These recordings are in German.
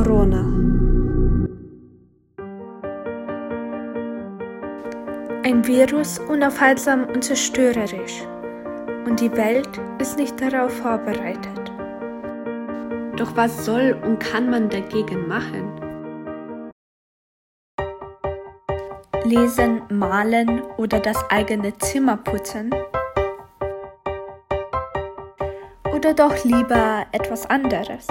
Corona. Ein Virus unaufhaltsam und zerstörerisch. Und die Welt ist nicht darauf vorbereitet. Doch was soll und kann man dagegen machen? Lesen, malen oder das eigene Zimmer putzen? Oder doch lieber etwas anderes?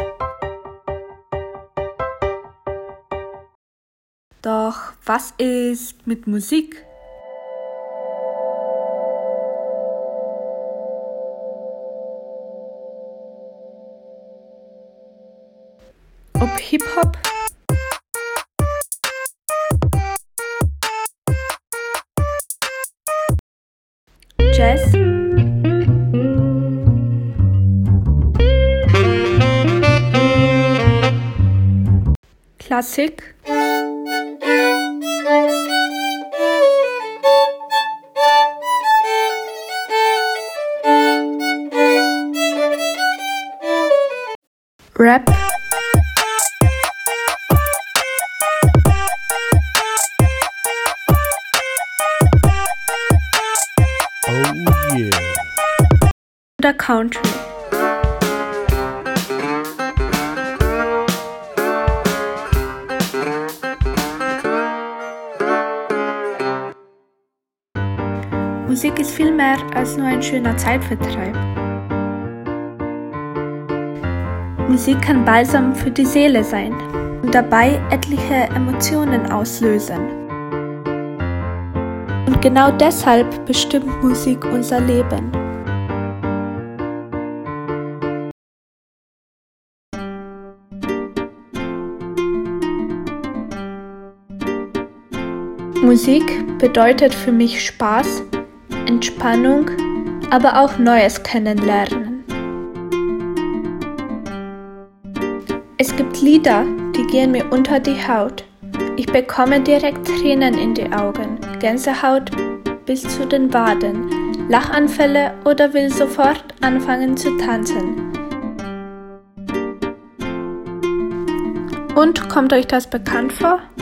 Doch was ist mit Musik? Ob Hip-Hop, Jazz, Klassik, Rap, Oh yeah. oder Country. Musik ist viel mehr als nur ein schöner Zeitvertreib. Musik kann Balsam für die Seele sein und dabei etliche Emotionen auslösen. Und genau deshalb bestimmt Musik unser Leben. Musik bedeutet für mich Spaß, Entspannung, aber auch Neues kennenlernen. Es gibt Lieder, die gehen mir unter die Haut. Ich bekomme direkt Tränen in die Augen, Gänsehaut bis zu den Waden, Lachanfälle oder will sofort anfangen zu tanzen. Und kommt euch das bekannt vor?